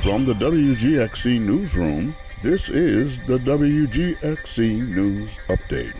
From the WGXC Newsroom, this is the WGXC News Update.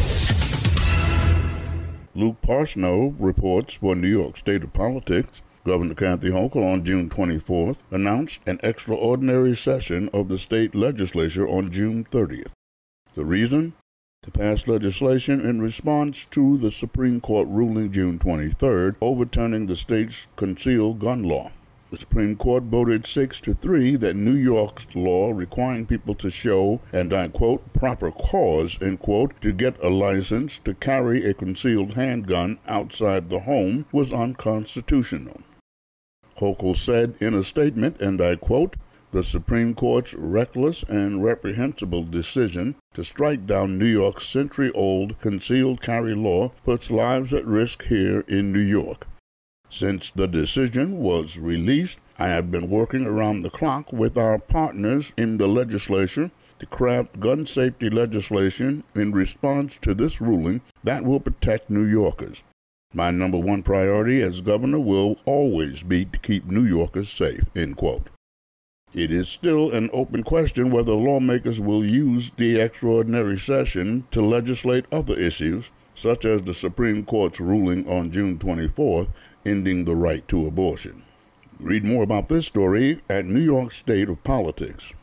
Luke Parsnow reports for New York State of Politics. Governor Kathy Hochul on June 24th announced an extraordinary session of the state legislature on June 30th. The reason? To pass legislation in response to the Supreme Court ruling June 23rd overturning the state's concealed gun law. The Supreme Court voted 6-3 that New York's law requiring people to show, and I quote, proper cause, end quote, to get a license to carry a concealed handgun outside the home was unconstitutional. Hochul said in a statement, and I quote, the Supreme Court's reckless and reprehensible decision to strike down New York's century-old concealed carry law puts lives at risk here in New York. Since the decision was released, I have been working around the clock with our partners in the legislature to craft gun safety legislation in response to this ruling that will protect New Yorkers. My number one priority as governor will always be to keep New Yorkers safe, end quote. It is still an open question whether lawmakers will use the extraordinary session to legislate other issues, such as the Supreme Court's ruling on June 24th, ending the right to abortion. Read more about this story at New York State of Politics.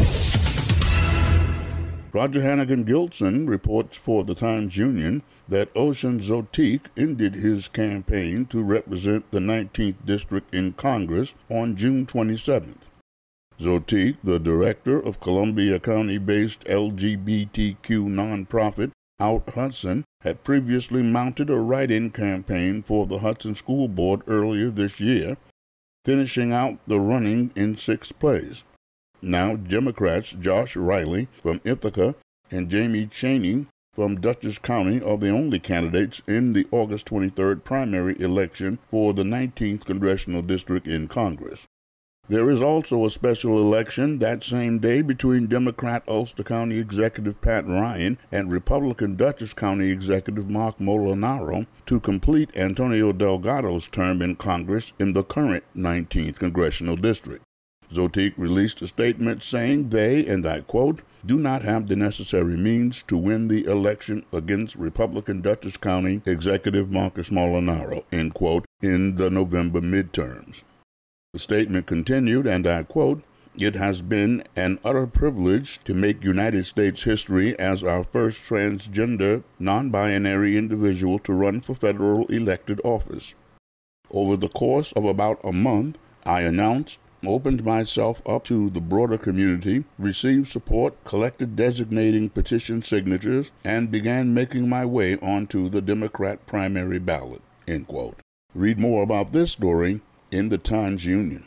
Roger Hannigan Gilson reports for the Times-Union that Ocean Zotique ended his campaign to represent the 19th District in Congress on June 27th. Zotique, the director of Columbia County-based LGBTQ nonprofit Out Hudson, had previously mounted a write-in campaign for the Hudson School Board earlier this year, finishing out the running in 6th place. Now, Democrats Josh Riley from Ithaca and Jamie Chaney from Dutchess County are the only candidates in the August 23rd primary election for the 19th Congressional District in Congress. There is also a special election that same day between Democrat Ulster County Executive Pat Ryan and Republican Dutchess County Executive Mark Molinaro to complete Antonio Delgado's term in Congress in the current 19th Congressional District. Zotique released a statement saying they, and I quote, do not have the necessary means to win the election against Republican Dutchess County Executive Marcus Molinaro, end quote, in the November midterms. The statement continued, and I quote, it has been an utter privilege to make United States history as our first transgender, non-binary individual to run for federal elected office. Over the course of about a month, I announced, opened myself up to the broader community, received support, collected designating petition signatures, and began making my way onto the Democrat primary ballot, end quote. Read more about this story in the Times-Union.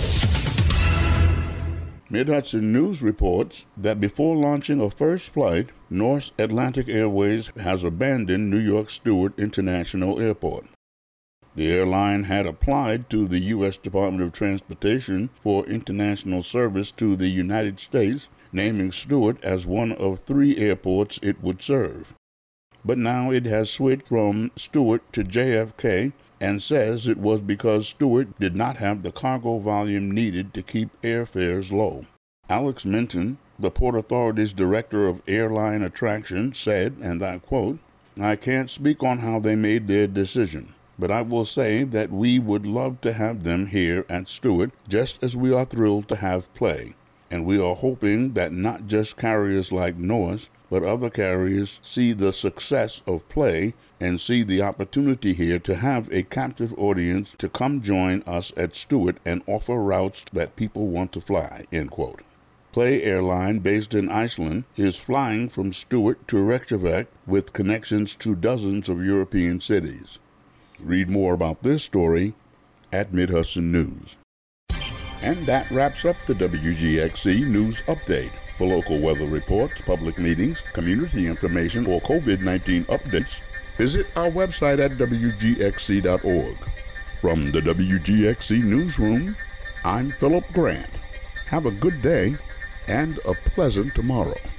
Mid-Hudson News reports that before launching a first flight, Norse Atlantic Airways has abandoned New York Stewart International Airport. The airline had applied to the U.S. Department of Transportation for international service to the United States, naming Stewart as one of 3 airports it would serve. But now it has switched from Stewart to JFK and says it was because Stewart did not have the cargo volume needed to keep airfares low. Alex Minton, the Port Authority's Director of Airline Attraction, said, and I quote, I can't speak on how they made their decision, but I will say that we would love to have them here at Stewart, just as we are thrilled to have play. And we are hoping that not just carriers like Norse, but other carriers see the success of play and see the opportunity here to have a captive audience to come join us at Stewart and offer routes that people want to fly, end quote. Play Airline, based in Iceland, is flying from Stewart to Reykjavik with connections to dozens of European cities. Read more about this story at Mid-Hudson News. And that wraps up the WGXC News Update. For local weather reports, public meetings, community information, or COVID-19 updates, visit our website at WGXC.org. From the WGXC Newsroom, I'm Philip Grant. Have a good day and a pleasant tomorrow.